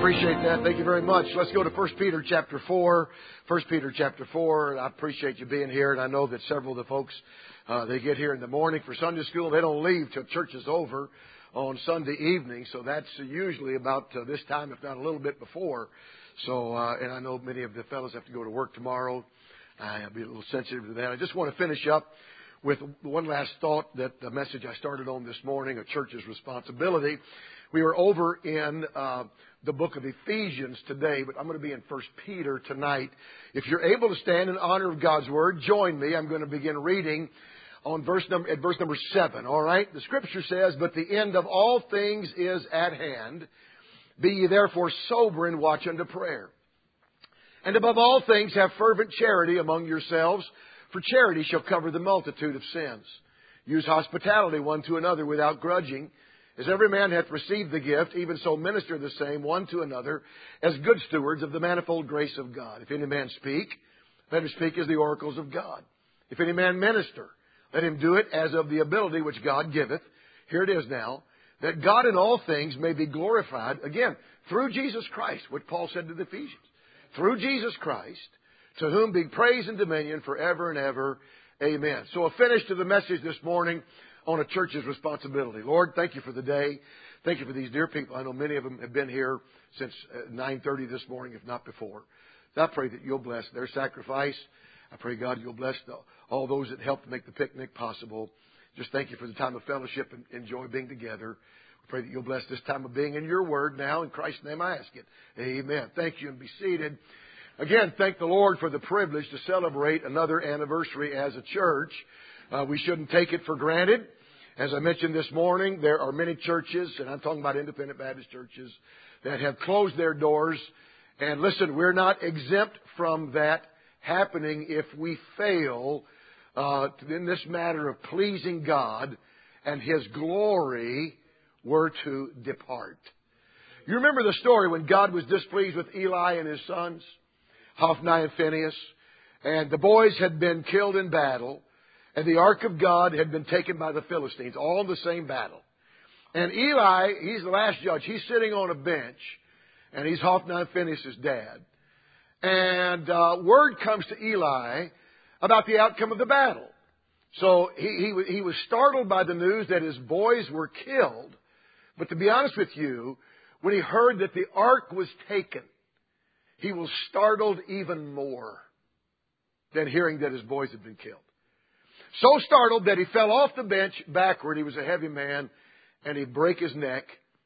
Appreciate that. Thank you very much. Let's go to 1 Peter chapter 4. 1 Peter chapter 4. I appreciate you being here, and I know that several of the folks, they get here in the morning for Sunday school. They don't leave till church is over on Sunday evening, so that's usually about this time, if not a little bit before. So, and I know many of the fellows have to go to work tomorrow. I'll be a little sensitive to that. I just want to finish up with one last thought, that the message I started on this morning, a church's responsibility. We were over in the book of Ephesians today, but I'm going to be in 1 Peter tonight. If you're able to stand in honor of God's Word, join me. I'm going to begin reading on verse number 7. All right? The Scripture says, "But the end of all things is at hand. Be ye therefore sober and watch unto prayer. And above all things have fervent charity among yourselves, for charity shall cover the multitude of sins. Use hospitality one to another without grudging. As every man hath received the gift, even so minister the same one to another, as good stewards of the manifold grace of God. If any man speak, let him speak as the oracles of God. If any man minister, let him do it as of the ability which God giveth." Here it is now. "That God in all things may be glorified," again, through Jesus Christ, what Paul said to the Ephesians. "Through Jesus Christ, to whom be praise and dominion forever and ever. Amen." So a finish to the message this morning on a church's responsibility. Lord, thank you for the day. Thank you for these dear people. I know many of them have been here since 9:30 this morning, if not before. I pray that you'll bless their sacrifice. I pray, God, you'll bless all those that helped make the picnic possible. Just thank you for the time of fellowship and enjoy being together. We pray that you'll bless this time of being in your word now. In Christ's name I ask it. Amen. Thank you, and be seated. Again, thank the Lord for the privilege to celebrate another anniversary as a church. We shouldn't take it for granted. As I mentioned this morning, there are many churches, and I'm talking about independent Baptist churches, that have closed their doors. And listen, we're not exempt from that happening if we fail in this matter of pleasing God and His glory were to depart. You remember the story when God was displeased with Eli and his sons, Hophni and Phinehas, and the boys had been killed in battle. And the ark of God had been taken by the Philistines, all in the same battle. And Eli, he's the last judge. He's sitting on a bench, and he's Hophni and Phinehas' dad. And word comes to Eli about the outcome of the battle. So he was startled by the news that his boys were killed. But to be honest with you, when he heard that the ark was taken, he was startled even more than hearing that his boys had been killed. So startled that he fell off the bench backward. He was a heavy man, and he broke his neck,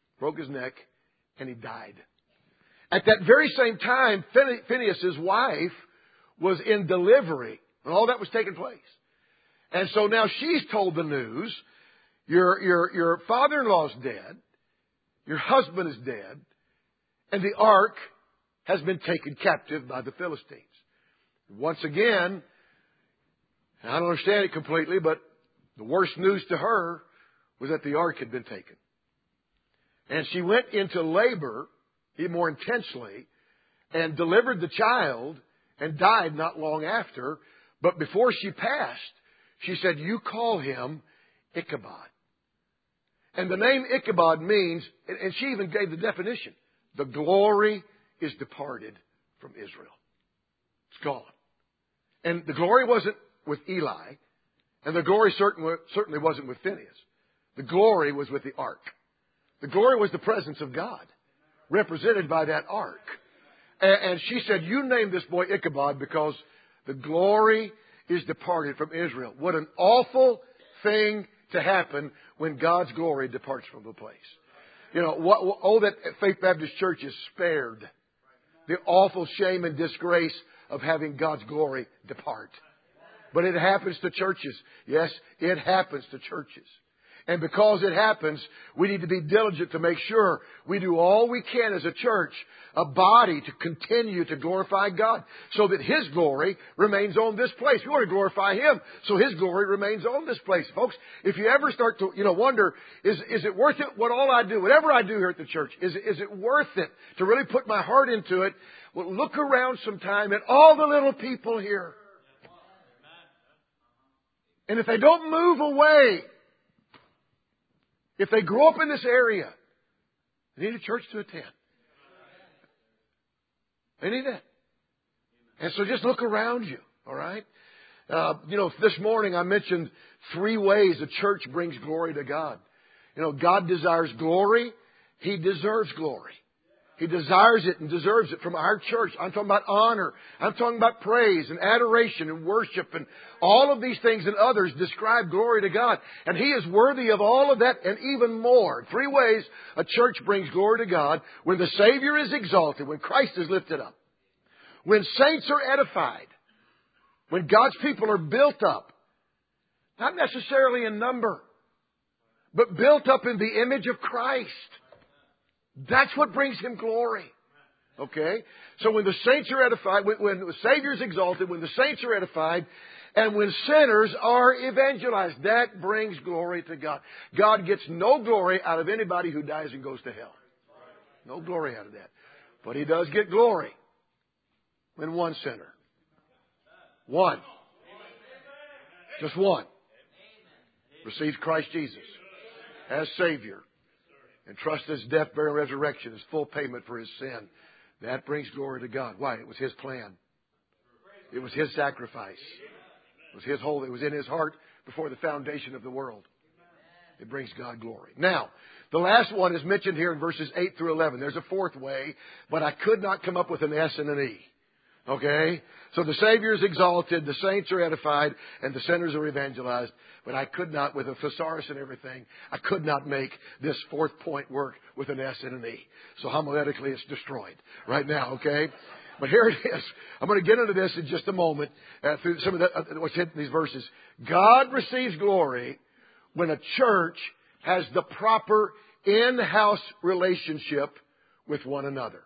and he died. At that very same time, Phinehas' wife was in delivery, and all that was taking place. And so now she's told the news, your father-in-law's dead, your husband is dead, and the ark has been taken captive by the Philistines. Once again, I don't understand it completely, but the worst news to her was that the ark had been taken. And she went into labor, even more intensely, and delivered the child and died not long after. But before she passed, she said, "You call him Ichabod." And the name Ichabod means, and she even gave the definition, the glory is departed from Israel. It's gone. And the glory wasn't with Eli, and the glory certainly wasn't with Phinehas. The glory was with the ark. The glory was the presence of God, represented by that ark. And she said, "You name this boy Ichabod because the glory is departed from Israel." What an awful thing to happen when God's glory departs from a place. You know, that Faith Baptist Church is spared the awful shame and disgrace of having God's glory depart. But it happens to churches. Yes, it happens to churches. And because it happens, we need to be diligent to make sure we do all we can as a church, a body, to continue to glorify God so that His glory remains on this place. We want to glorify Him so His glory remains on this place. Folks, if you ever start to, wonder, is it worth it whatever I do here at the church, is it worth it to really put my heart into it? Well, look around sometime at all the little people here. And if they don't move away, if they grow up in this area, they need a church to attend. They need that. And so just look around you, all right? This morning I mentioned 3 ways a church brings glory to God. God desires glory. He deserves glory. He desires it and deserves it from our church. I'm talking about honor. I'm talking about praise and adoration and worship, and all of these things and others describe glory to God. And He is worthy of all of that and even more. 3 ways a church brings glory to God: when the Savior is exalted, when Christ is lifted up, when saints are edified, when God's people are built up, not necessarily in number, but built up in the image of Christ. That's what brings Him glory. Okay? So when the saints are edified, when the Savior is exalted, when the saints are edified, and when sinners are evangelized, that brings glory to God. God gets no glory out of anybody who dies and goes to hell. No glory out of that. But He does get glory when one sinner, just one, receives Christ Jesus as Savior and trusts His death, burial, and resurrection as full payment for his sin. That brings glory to God. Why? It was His plan. It was His sacrifice. It was His whole. It was in His heart before the foundation of the world. It brings God glory. Now, the last one is mentioned here in verses 8 through 11. There's a 4th way, but I could not come up with an S and an E. Okay? So the Savior is exalted, the saints are edified, and the sinners are evangelized. But I could not, with a thesaurus and everything, I could not make this 4th point work with an S and an E. So homiletically, it's destroyed right now, okay? But here it is. I'm going to get into this in just a moment through some of what's hidden in these verses. God receives glory when a church has the proper in-house relationship with one another.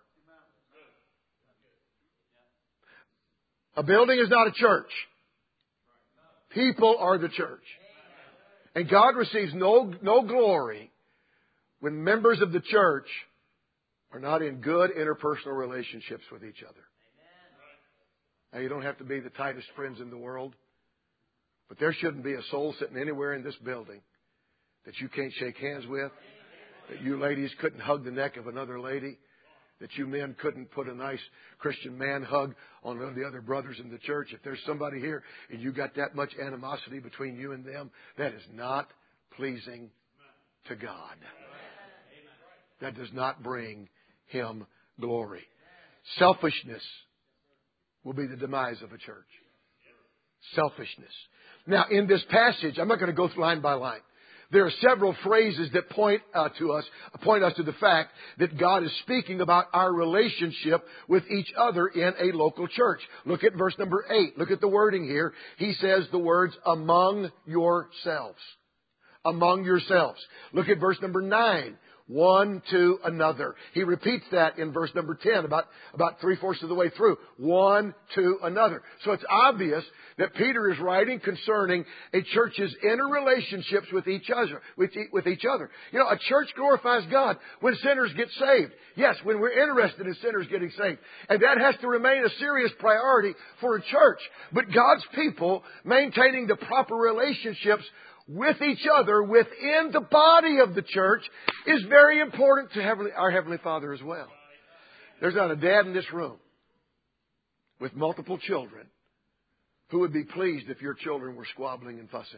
A building is not a church. People are the church. And God receives no glory when members of the church are not in good interpersonal relationships with each other. Now, you don't have to be the tightest friends in the world, but there shouldn't be a soul sitting anywhere in this building that you can't shake hands with, that you ladies couldn't hug the neck of another lady, that you men couldn't put a nice Christian man hug on one of the other brothers in the church. If there's somebody here and you got that much animosity between you and them, that is not pleasing to God. That does not bring Him glory. Selfishness will be the demise of a church. Selfishness. Now, in this passage, I'm not going to go through line by line. There are several phrases that point us to the fact that God is speaking about our relationship with each other in a local church. Look at verse number 8. Look at the wording here. He says the words, among yourselves. Among yourselves. Look at verse number 9. One to another. He repeats that in verse number 10, about 3/4 of the way through. One to another. So it's obvious that Peter is writing concerning a church's inner relationships with each other. A church glorifies God when sinners get saved. Yes, when we're interested in sinners getting saved. And that has to remain a serious priority for a church. But God's people maintaining the proper relationships with each other within the body of the church is very important to our Heavenly Father as well. There's not a dad in this room with multiple children who would be pleased if your children were squabbling and fussing.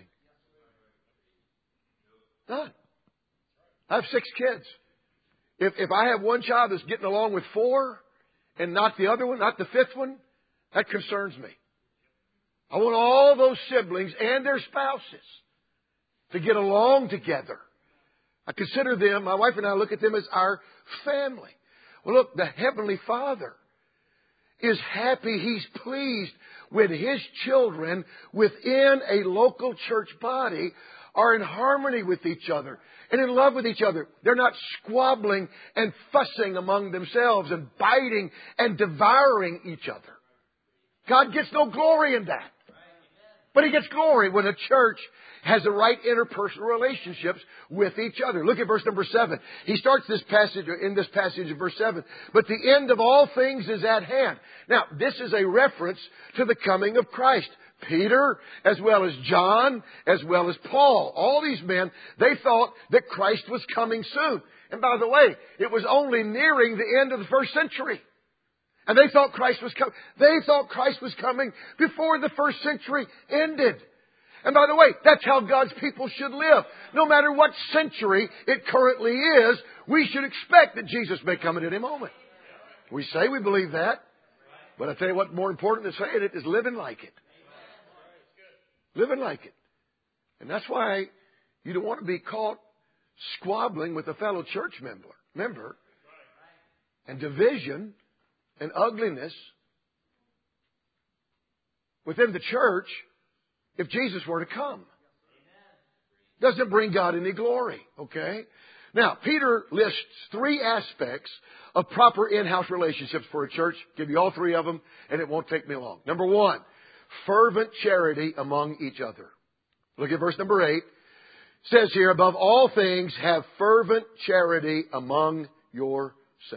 None. I have 6 kids. If I have one child that's getting along with 4 and not the other one, not the 5th one, that concerns me. I want all those siblings and their spouses to get along together. I consider them, my wife and I look at them as our family. Well, look, the Heavenly Father is happy. He's pleased when His children within a local church body are in harmony with each other and in love with each other. They're not squabbling and fussing among themselves and biting and devouring each other. God gets no glory in that. But He gets glory when a church has the right interpersonal relationships with each other. Look at verse number 7. He starts this passage in verse 7. But the end of all things is at hand. Now, this is a reference to the coming of Christ. Peter, as well as John, as well as Paul. All these men, they thought that Christ was coming soon. And by the way, it was only nearing the end of the first century. And they thought Christ was coming. They thought Christ was coming before the first century ended. And by the way, that's how God's people should live. No matter what century it currently is, we should expect that Jesus may come at any moment. We say we believe that. But I tell you what, more important than saying it is living like it. Living like it. And that's why you don't want to be caught squabbling with a fellow church member and division and ugliness within the church if Jesus were to come. Doesn't bring God any glory, okay? Now, Peter lists 3 aspects of proper in-house relationships for a church. Give you all 3 of them, and it won't take me long. Number 1, fervent charity among each other. Look at verse number 8. It says here, above all things, have fervent charity among yourselves.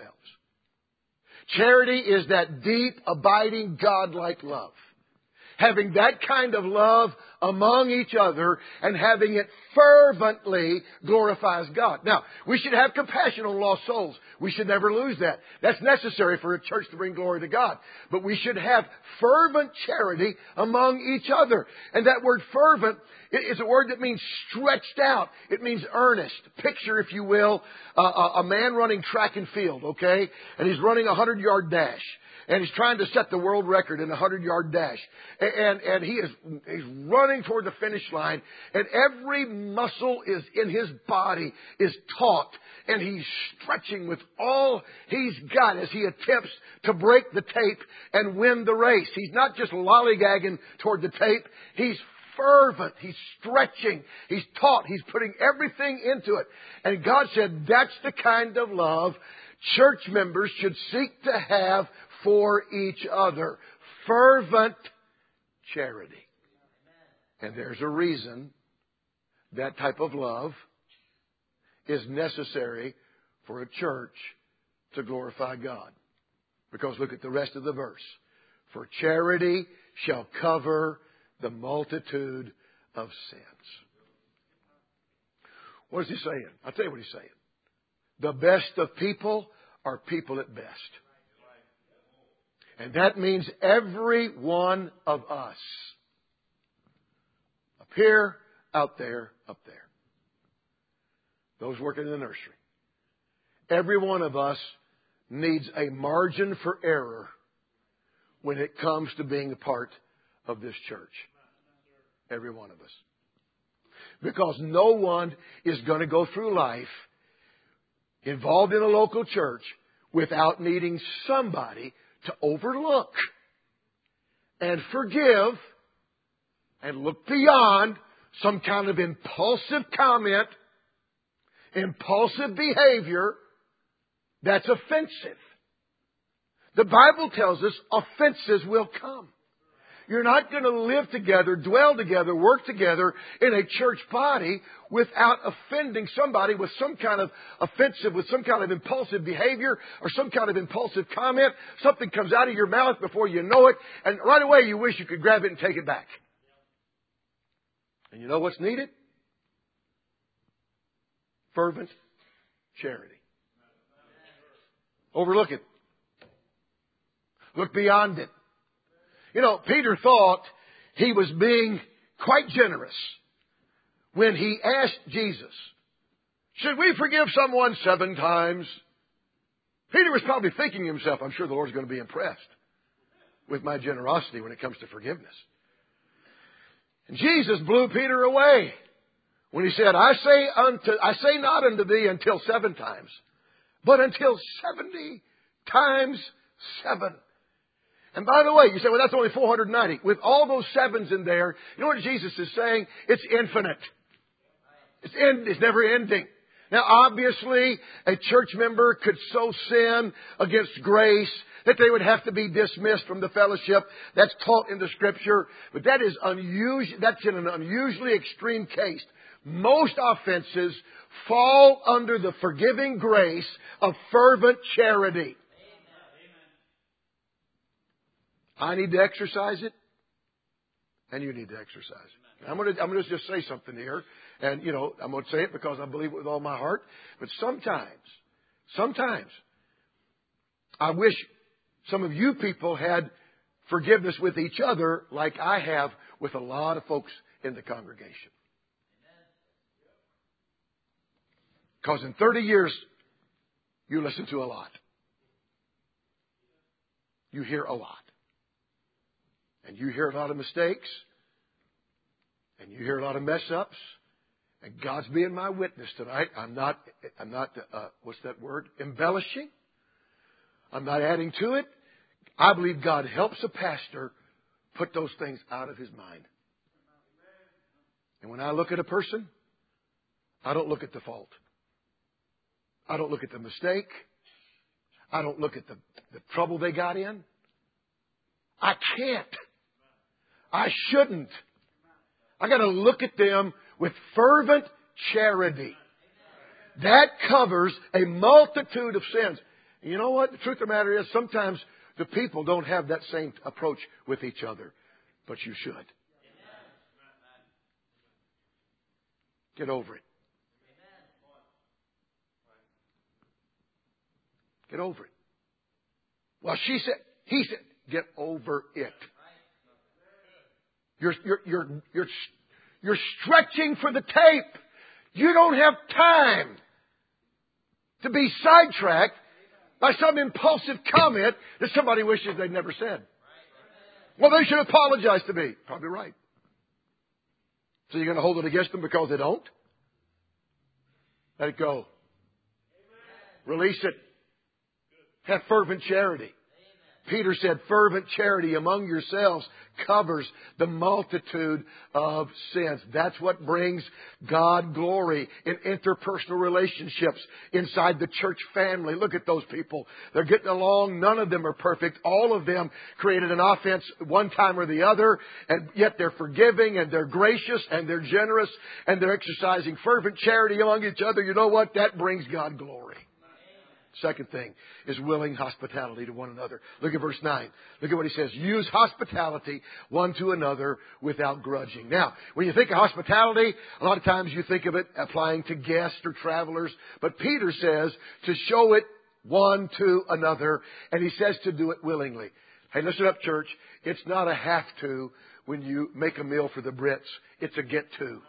Charity is that deep, abiding, God-like love. Having that kind of love among each other and having it fervently glorifies God. Now, we should have compassion on lost souls. We should never lose that. That's necessary for a church to bring glory to God. But we should have fervent charity among each other. And that word fervent is a word that means stretched out. It means earnest. Picture, if you will, a man running track and field, okay? And he's running a 100-yard dash. And he's trying to set the world record in a 100-yard dash. And he's running toward the finish line. And every muscle is in his body is taut. And he's stretching with all he's got as he attempts to break the tape and win the race. He's not just lollygagging toward the tape. He's fervent. He's stretching. He's taut. He's putting everything into it. And God said that's the kind of love church members should seek to have for each other. Fervent charity. And there's a reason that type of love is necessary for a church to glorify God. Because look at the rest of the verse. For charity shall cover the multitude of sins. What is he saying? I'll tell you what he's saying. The best of people are people at best. And that means every one of us. Up here, out there, up there. Those working in the nursery. Every one of us needs a margin for error when it comes to being a part of this church. Every one of us. Because no one is going to go through life involved in a local church without needing somebody to overlook and forgive and look beyond some kind of impulsive comment, impulsive behavior that's offensive. The Bible tells us offenses will come. You're not going to live together, dwell together, work together in a church body without offending somebody with some kind of offensive, with some kind of impulsive behavior or some kind of impulsive comment. Something comes out of your mouth before you know it, and right away you wish you could grab it and take it back. And you know what's needed? Fervent charity. Overlook it. Look beyond it. You know, Peter thought he was being quite generous when he asked Jesus, should we forgive someone 7 times? Peter was probably thinking to himself, I'm sure the Lord's going to be impressed with my generosity when it comes to forgiveness. And Jesus blew Peter away when he said, I say not unto thee until 7 times, but until 70 times 7. And by the way, you say, well, that's only 490. With all those 7s in there, you know what Jesus is saying? It's infinite. It's never ending. Now, obviously, a church member could so sin against grace that they would have to be dismissed from the fellowship. That's taught in the Scripture. But that is unusual. That's in an unusually extreme case. Most offenses fall under the forgiving grace of fervent charity. I need to exercise it, and you need to exercise it. I'm going to just say something here, and you know I'm going to say it because I believe it with all my heart. But sometimes, I wish Some of you people had forgiveness with each other like I have with a lot of folks in the congregation. Because in 30 years, you listen to a lot. You hear a lot. And you hear a lot of mistakes. And you hear a lot of mess ups. And God's being my witness tonight. I'm not, what's that word? Embellishing. I'm not adding to it. I believe God helps a pastor put those things out of his mind. And when I look at a person, I don't look at the fault. I don't look at the mistake. I don't look at the trouble they got in. I can't. I shouldn't. I got to look at them with fervent charity. That covers a multitude of sins. And you know what? The truth of the matter is sometimes the people don't have that same approach with each other. But you should. Get over it. Get over it. Well, he said, get over it. You're stretching for the tape. You don't have time to be sidetracked by some impulsive comment that somebody wishes they'd never said. Well, they should apologize to me. Probably right. So you're going to hold it against them because they don't? Let it go. Release it. Have fervent charity. Peter said, fervent charity among yourselves covers the multitude of sins. That's what brings God glory in interpersonal relationships inside the church family. Look at those people. They're getting along. None of them are perfect. All of them created an offense one time or the other, and yet they're forgiving and they're gracious and they're generous and they're exercising fervent charity among each other. You know what? That brings God glory. Second thing is willing hospitality to one another. Look at verse 9. Look at what he says. Use hospitality one to another without grudging. Now, when you think of hospitality, a lot of times you think of it applying to guests or travelers. But Peter says to show it one to another. And he says to do it willingly. Hey, listen up, church. It's not a have to when you make a meal for the Brits. It's a get to.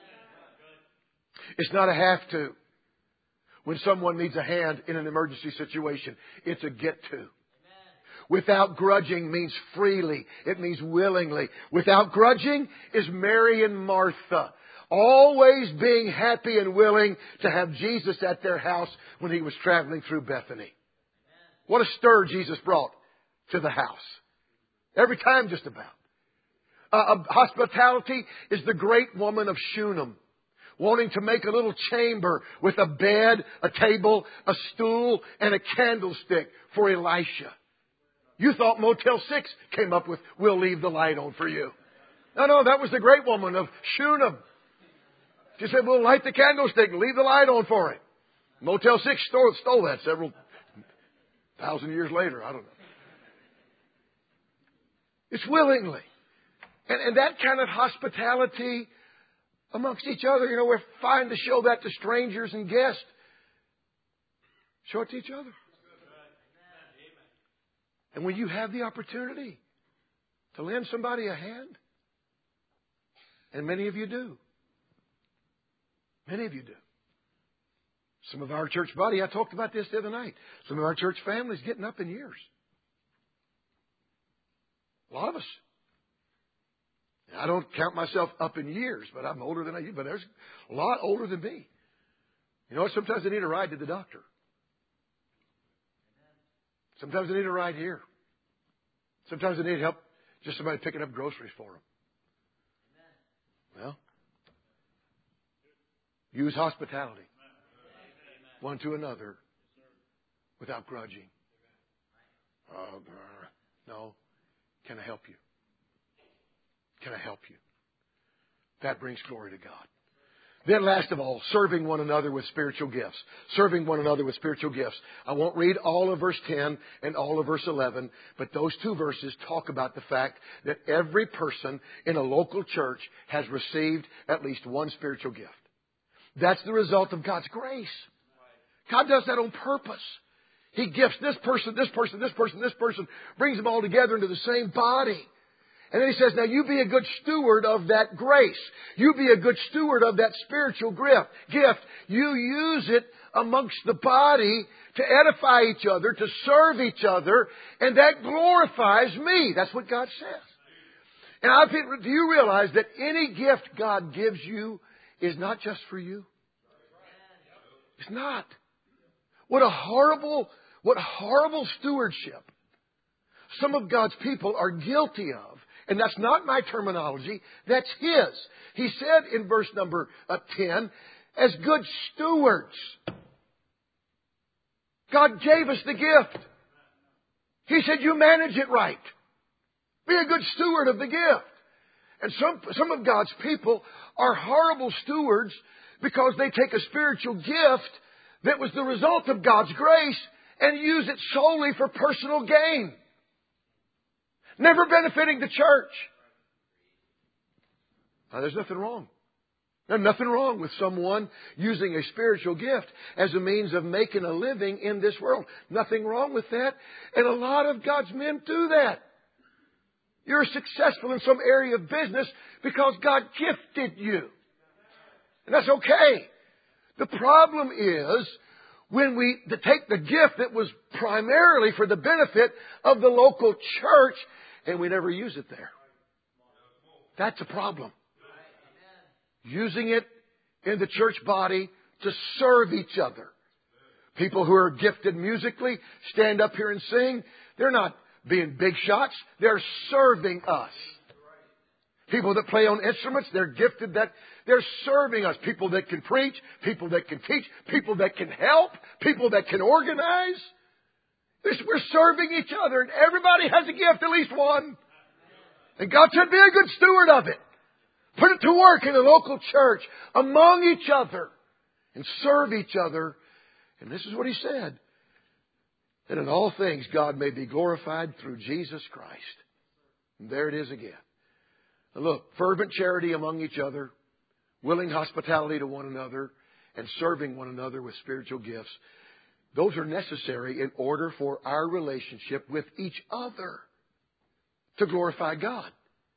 It's not a have to when someone needs a hand in an emergency situation. It's a get to. Without grudging means freely. It means willingly. Without grudging is Mary and Martha. Always being happy and willing to have Jesus at their house when he was traveling through Bethany. What a stir Jesus brought to the house. Every time just about. Hospitality is the great woman of Shunem, wanting to make a little chamber with a bed, a table, a stool, and a candlestick for Elisha. You thought Motel 6 came up with, we'll leave the light on for you. No, that was the great woman of Shunem. She said, we'll light the candlestick and leave the light on for it. Motel 6 stole that several thousand years later. I don't know. It's willingly. And that kind of hospitality amongst each other, we're fine to show that to strangers and guests. Show it to each other. And when you have the opportunity to lend somebody a hand, and many of you do. Many of you do. Some of our church body, I talked about this the other night. Some of our church families getting up in years. A lot of us. I don't count myself up in years, but I'm older than you. But there's a lot older than me. You know what? Sometimes they need a ride to the doctor. Sometimes they need a ride here. Sometimes they need help, just somebody picking up groceries for them. Well, use hospitality one to another without grudging. No. Can I help you? Can I help you? That brings glory to God. Then last of all, serving one another with spiritual gifts. Serving one another with spiritual gifts. I won't read all of verse 10 and all of verse 11, but those two verses talk about the fact that every person in a local church has received at least one spiritual gift. That's the result of God's grace. God does that on purpose. He gifts this person, this person, this person, this person, brings them all together into the same body. And then He says, now you be a good steward of that grace. You be a good steward of that spiritual gift. You use it amongst the body to edify each other, to serve each other, and that glorifies me. That's what God says. And do you realize that any gift God gives you is not just for you? It's not. What horrible stewardship some of God's people are guilty of. And that's not my terminology. That's His. He said in verse number 10, as good stewards. God gave us the gift. He said, you manage it right. Be a good steward of the gift. And some of God's people are horrible stewards because they take a spiritual gift that was the result of God's grace and use it solely for personal gain. Never benefiting the church. Now, there's nothing wrong. There's nothing wrong with someone using a spiritual gift as a means of making a living in this world. Nothing wrong with that. And a lot of God's men do that. You're successful in some area of business because God gifted you. And that's okay. The problem is when we take the gift that was primarily for the benefit of the local church and we never use it there. That's a problem. Using it in the church body to serve each other. People who are gifted musically stand up here and sing. They're not being big shots. They're serving us. People that play on instruments, they're gifted that they're serving us. People that can preach, people that can teach, people that can help, people that can organize. We're serving each other, and everybody has a gift, at least one. And God said, be a good steward of it. Put it to work in the local church, among each other, and serve each other. And this is what He said. That in all things God may be glorified through Jesus Christ. And there it is again. Now look, fervent charity among each other, willing hospitality to one another, and serving one another with spiritual gifts. Those are necessary in order for our relationship with each other to glorify God.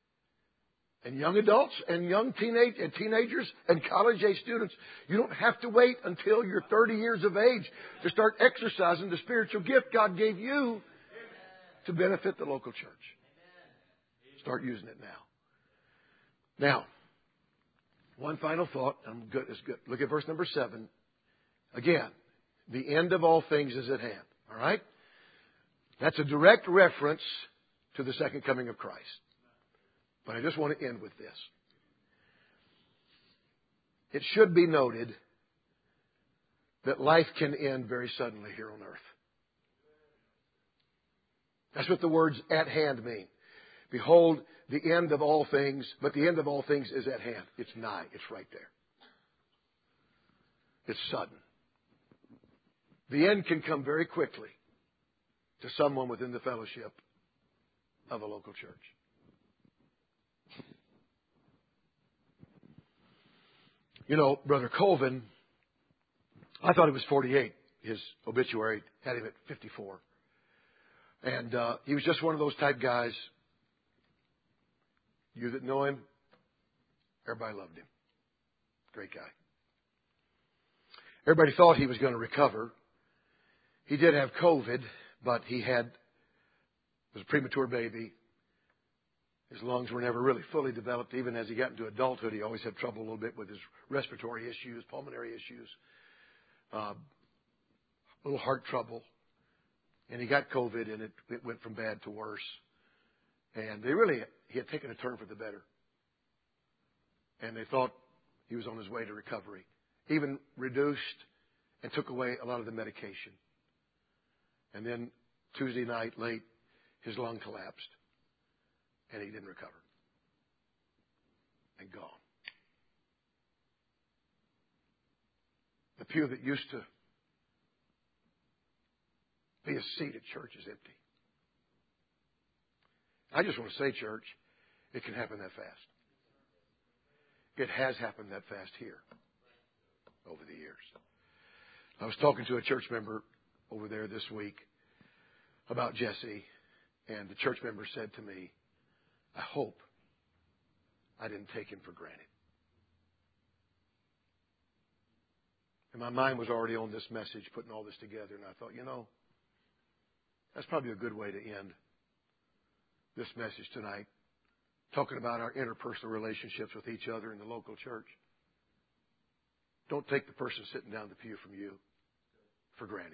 And young adults and young teenagers and college-age students, you don't have to wait until you're 30 years of age to start exercising the spiritual gift God gave you to benefit the local church. Start using it now. Now, one final thought. I'm good. It's good. Look at verse number 7. Again, the end of all things is at hand. All right? That's a direct reference to the second coming of Christ. But I just want to end with this. It should be noted that life can end very suddenly here on earth. That's what the words at hand mean. Behold, the end of all things, but the end of all things is at hand. It's nigh. It's right there. It's sudden. The end can come very quickly to someone within the fellowship of a local church. You know, Brother Colvin, I thought he was 48. His obituary had him at 54. And he was just one of those type guys. You that know him, everybody loved him. Great guy. Everybody thought he was going to recover. He did have COVID, but was a premature baby. His lungs were never really fully developed. Even as he got into adulthood, he always had trouble a little bit with his respiratory issues, pulmonary issues, a little heart trouble. And he got COVID, and it went from bad to worse. And he had taken a turn for the better. And they thought he was on his way to recovery. Even reduced and took away a lot of the medication. And then Tuesday night, late, his lung collapsed. And he didn't recover. And gone. The pew that used to be a seat at church is empty. I just want to say, church, it can happen that fast. It has happened that fast here over the years. I was talking to a church member over there this week about Jesse, and the church member said to me, I hope I didn't take him for granted. And my mind was already on this message, putting all this together, and I thought, that's probably a good way to end this message tonight, talking about our interpersonal relationships with each other in the local church. Don't take the person sitting down the pew from you for granted.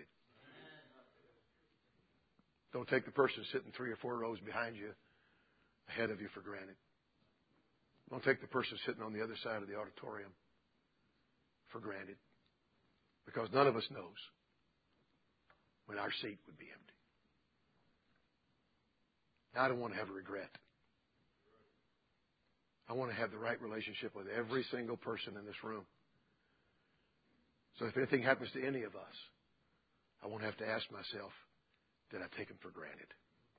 Don't take the person sitting 3 or 4 rows behind you, ahead of you, for granted. Don't take the person sitting on the other side of the auditorium for granted. Because none of us knows when our seat would be empty. I don't want to have a regret. I want to have the right relationship with every single person in this room. So if anything happens to any of us, I won't have to ask myself, did I take him for granted?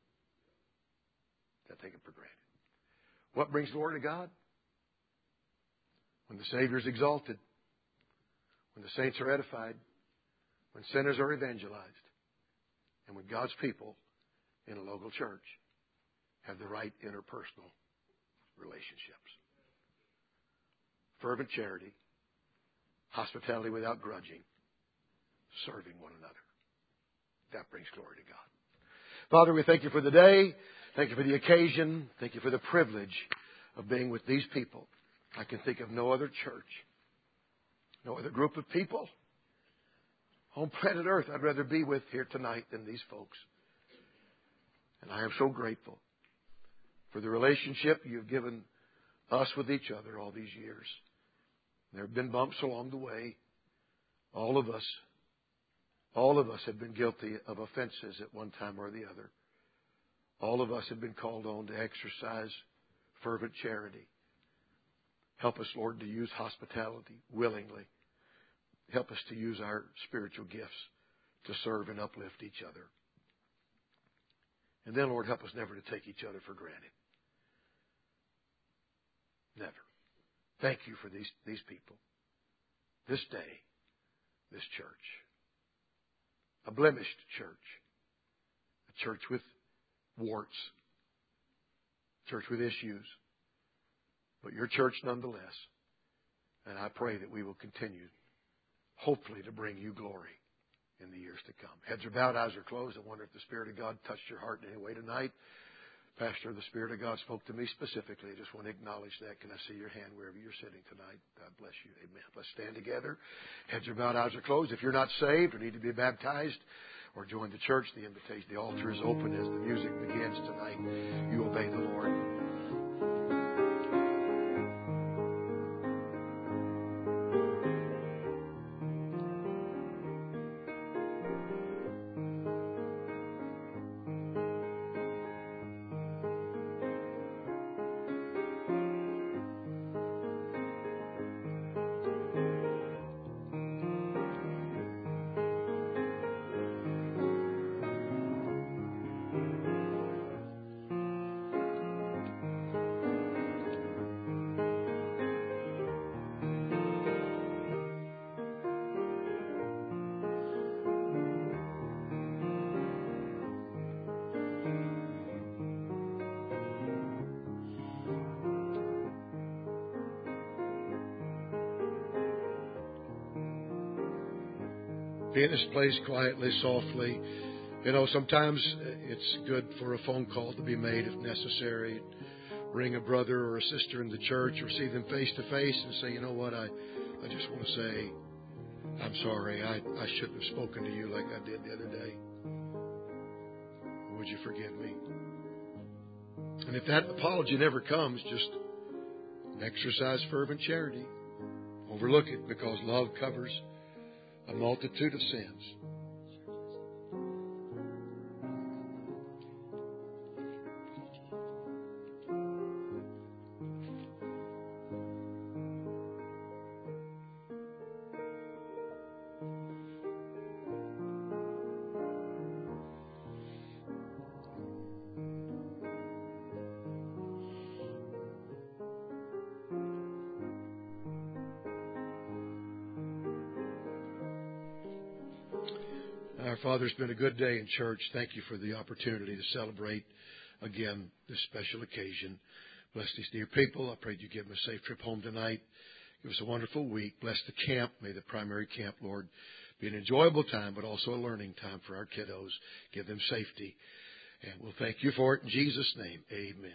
Did I take him for granted? What brings glory to God? When the Savior is exalted, when the saints are edified, when sinners are evangelized, and when God's people in a local church have the right interpersonal relationships. Fervent charity, hospitality without grudging, serving one another. That brings glory to God. Father, we thank you for the day. Thank you for the occasion. Thank you for the privilege of being with these people. I can think of no other church, no other group of people on planet Earth I'd rather be with here tonight than these folks. And I am so grateful for the relationship you've given us with each other all these years. There have been bumps along the way. All of us have been guilty of offenses at one time or the other. All of us have been called on to exercise fervent charity. Help us, Lord, to use hospitality willingly. Help us to use our spiritual gifts to serve and uplift each other. And then, Lord, help us never to take each other for granted. Never. Thank you for these people, this day, this church. A blemished church. A church with warts. A church with issues. But your church nonetheless. And I pray that we will continue, hopefully, to bring you glory in the years to come. Heads are bowed, eyes are closed. I wonder if the Spirit of God touched your heart in any way tonight. Pastor, the Spirit of God spoke to me specifically. I just want to acknowledge that. Can I see your hand wherever you're sitting tonight? God bless you. Amen. Let's stand together. Heads are bowed, eyes are closed. If you're not saved or need to be baptized or join the church, the altar is open as the music begins tonight. You obey the Lord. Be in this place quietly, softly. Sometimes it's good for a phone call to be made if necessary. Ring a brother or a sister in the church or see them face to face and say, you know what, I just want to say, I'm sorry. I shouldn't have spoken to you like I did the other day. Would you forgive me? And if that apology never comes, just exercise fervent charity. Overlook it, because love covers a multitude of sins. Our Father, it's been a good day in church. Thank you for the opportunity to celebrate again this special occasion. Bless these dear people. I pray you give them a safe trip home tonight. Give us a wonderful week. Bless the camp. May the primary camp, Lord, be an enjoyable time, but also a learning time for our kiddos. Give them safety. And we'll thank you for it in Jesus' name. Amen.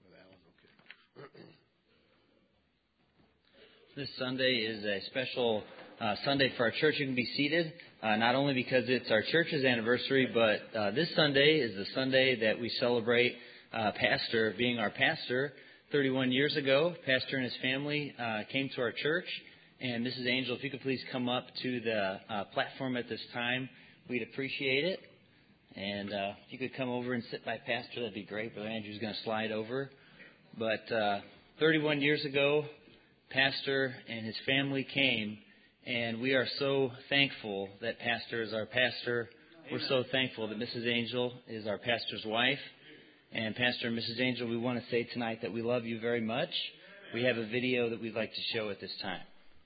This Sunday is a special Sunday for our church. You can be seated, not only because it's our church's anniversary, but this Sunday is the Sunday that we celebrate Pastor being our pastor. 31 years ago, Pastor and his family came to our church. And Mrs. Angel, if you could please come up to the platform at this time, we'd appreciate it. And if you could come over and sit by Pastor, that'd be great. Brother Andrew's going to slide over. But 31 years ago, Pastor and his family came, and we are so thankful that Pastor is our pastor. We're so thankful that Mrs. Angel is our pastor's wife. And Pastor and Mrs. Angel, we want to say tonight that we love you very much. We have a video that we'd like to show at this time.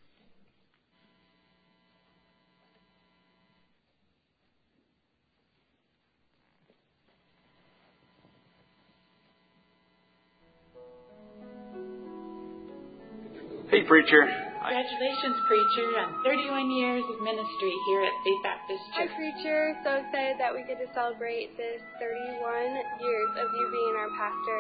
Hey, preacher. Congratulations, preacher, on 31 years of ministry here at Faith Baptist Church. Hi, preacher. So excited that we get to celebrate this 31 years of you being our pastor.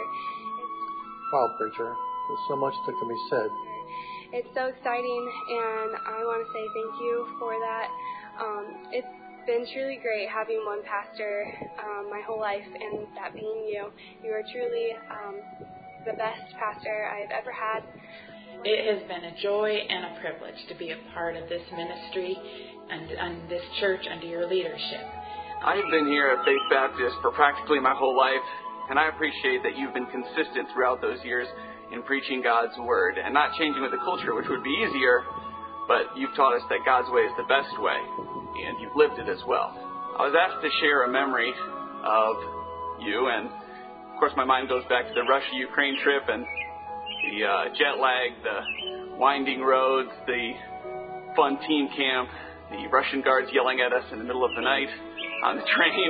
Wow, preacher. There's so much that can be said. It's so exciting, and I want to say thank you for that. It's been truly great having one pastor my whole life, and that being you. You are truly the best pastor I've ever had. It has been a joy and a privilege to be a part of this ministry and this church under your leadership. I've been here at Faith Baptist for practically my whole life, and I appreciate that you've been consistent throughout those years in preaching God's Word and not changing with the culture, which would be easier, but you've taught us that God's way is the best way, and you've lived it as well. I was asked to share a memory of you, and of course my mind goes back to the Russia-Ukraine trip and the jet lag, the winding roads, the fun teen camp, the Russian guards yelling at us in the middle of the night on the train,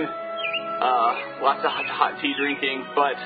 lots of hot tea drinking. But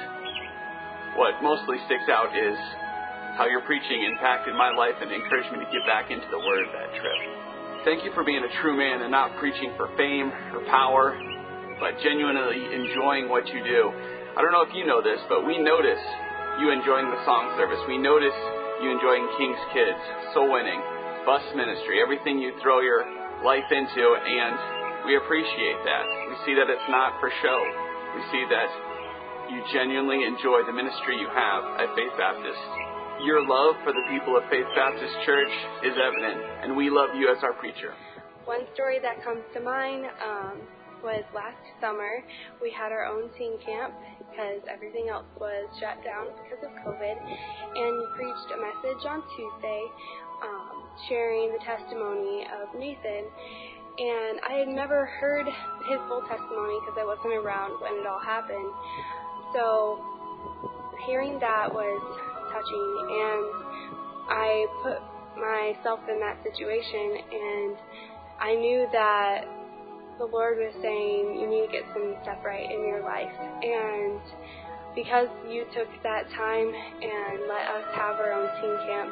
what mostly sticks out is how your preaching impacted my life and encouraged me to get back into the Word that trip. Thank you for being a true man and not preaching for fame or power, but genuinely enjoying what you do. I don't know if you know this, but we notice you enjoying the song service. We notice you enjoying King's Kids, soul winning, bus ministry, everything you throw your life into, and we appreciate that. We see that it's not for show. We see that you genuinely enjoy the ministry you have at Faith Baptist. Your love for the people of Faith Baptist Church is evident, and we love you as our preacher. One story that comes to mind was last summer. We had our own teen camp because everything else was shut down because of COVID, and you preached a message on Tuesday sharing the testimony of Nathan, and I had never heard his full testimony because I wasn't around when it all happened. So hearing that was touching, and I put myself in that situation, and I knew that the Lord was saying, you need to get some stuff right in your life. And because you took that time and let us have our own teen camp,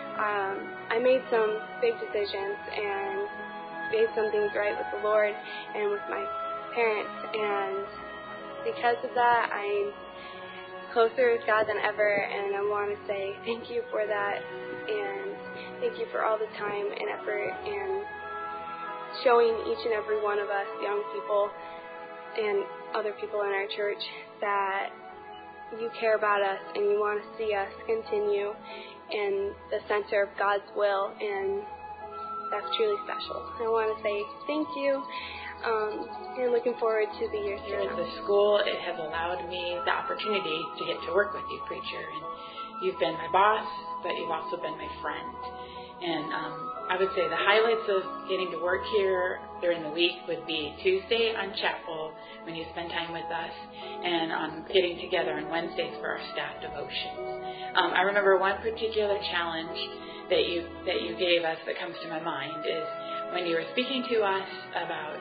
I made some big decisions and made some things right with the Lord and with my parents. And because of that, I'm closer with God than ever. And I want to say thank you for that. And thank you for all the time and effort and showing each and every one of us, young people and other people in our church, that you care about us and you want to see us continue in the center of God's will, and that's truly special. I want to say thank you, and looking forward to the years to Here come. at the school, it has allowed me the opportunity to get to work with you, preacher, and you've been my boss, but you've also been my friend. And I would say the highlights of getting to work here during the week would be Tuesday on chapel when you spend time with us, and on getting together on Wednesdays for our staff devotions. I remember one particular challenge that you gave us that comes to my mind is when you were speaking to us about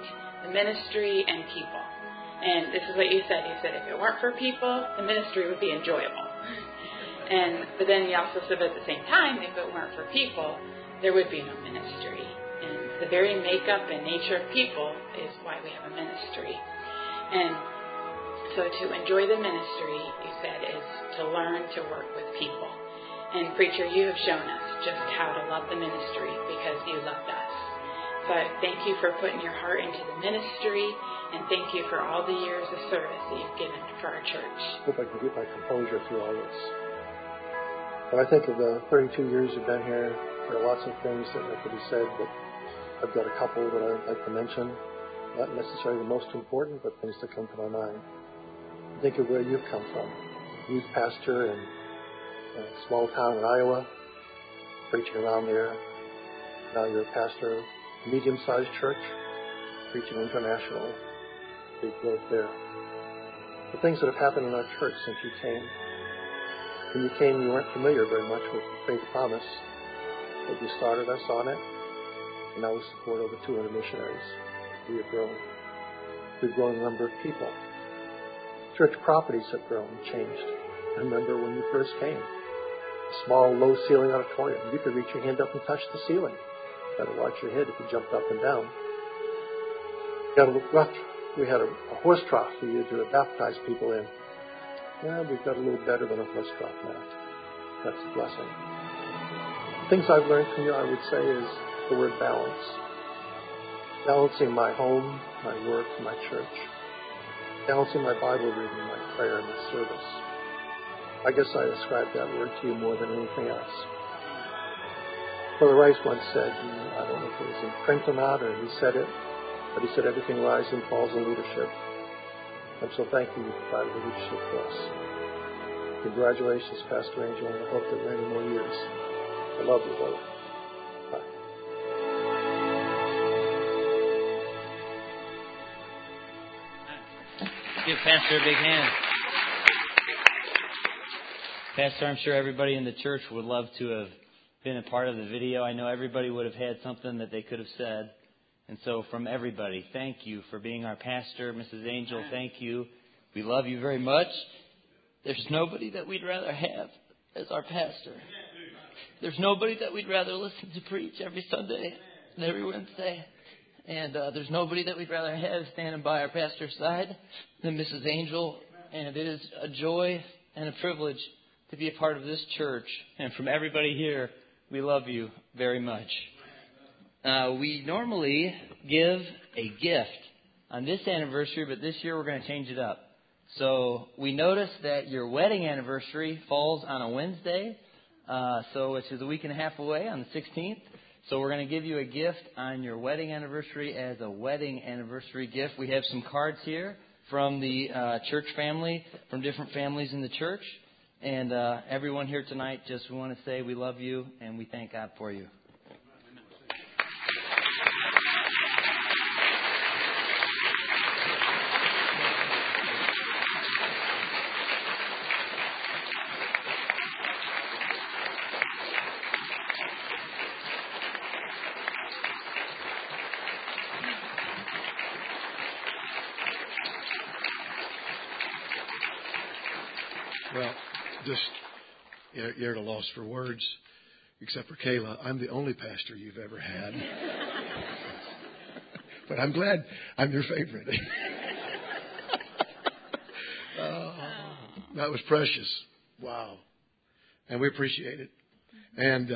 the ministry and people. And this is what you said. You said if it weren't for people, the ministry would be enjoyable. But then you also said at the same time, if it weren't for people, there would be no ministry. And the very makeup and nature of people is why we have a ministry. And so to enjoy the ministry, you said, is to learn to work with people. And Preacher, you have shown us just how to love the ministry because you loved us. So I thank you for putting your heart into the ministry, and thank you for all the years of service that you've given for our church. I hope I can get my composure through all this. When I think of the 32 years you've been here, there are lots of things that could be said, but I've got a couple that I'd like to mention. Not necessarily the most important, but things that come to my mind. Think of where you've come from. Youth pastor in a small town in Iowa, preaching around there. Now you're a pastor of a medium-sized church, preaching internationally. Big growth there. The things that have happened in our church since you came. When you came, you weren't familiar very much with Faith Promise, but you started us on it, and now we support over 200 missionaries. We have grown. We've grown the number of people. Church properties have grown and changed. I remember when you first came, a small, low-ceiling auditorium. You could reach your hand up and touch the ceiling. You had to watch your head if you jumped up and down. We had a horse trough for you to baptize people in. Yeah, we've got a little better than a horse trough now. That's a blessing. Things I've learned from you, I would say, is the word balance. Balancing my home, my work, my church. Balancing my Bible reading, my prayer, and my service. I guess I ascribe that word to you more than anything else. Brother Rice once said, I don't know if it was in print or not, or he said it, but he said everything rises and falls in leadership. I'm so thankful you provided the leadership for us. Congratulations, Pastor Angel, and I hope there are many more years. I love you, brother. Bye. Give Pastor a big hand. Pastor, I'm sure everybody in the church would love to have been a part of the video. I know everybody would have had something that they could have said. And so from everybody, thank you for being our pastor. Mrs. Angel, thank you. We love you very much. There's nobody that we'd rather have as our pastor. There's nobody that we'd rather listen to preach every Sunday and every Wednesday. And there's nobody that we'd rather have standing by our pastor's side than Mrs. Angel. And it is a joy and a privilege to be a part of this church. And from everybody here, we love you very much. We normally give a gift on this anniversary, but this year we're going to change it up. So we noticed that your wedding anniversary falls on a Wednesday, which is a week and a half away on the 16th. So we're going to give you a gift on your wedding anniversary as a wedding anniversary gift. We have some cards here from the church family, from different families in the church. And everyone here tonight, just want to say we love you and we thank God for you. Well, you're at a loss for words, except for Kayla. I'm the only pastor you've ever had. But I'm glad I'm your favorite. That was precious. Wow. And we appreciate it. And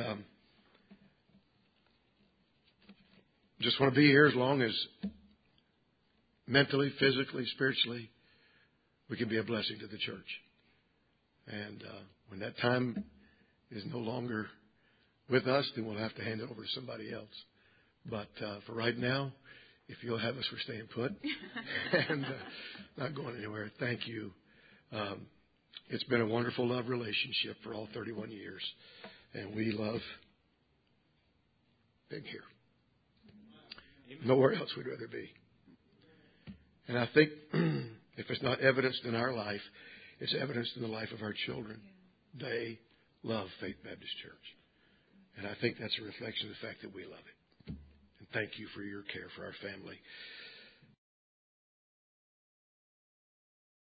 just want to be here as long as mentally, physically, spiritually, we can be a blessing to the church. And when that time is no longer with us, then we'll have to hand it over to somebody else. But for right now, if you'll have us, we're staying put and not going anywhere. Thank you. It's been a wonderful love relationship for all 31 years. And we love being here. Nowhere else we'd rather be. And I think if it's not evidenced in our life, it's evidenced in the life of our children. They love Faith Baptist Church. And I think that's a reflection of the fact that we love it. And thank you for your care for our family.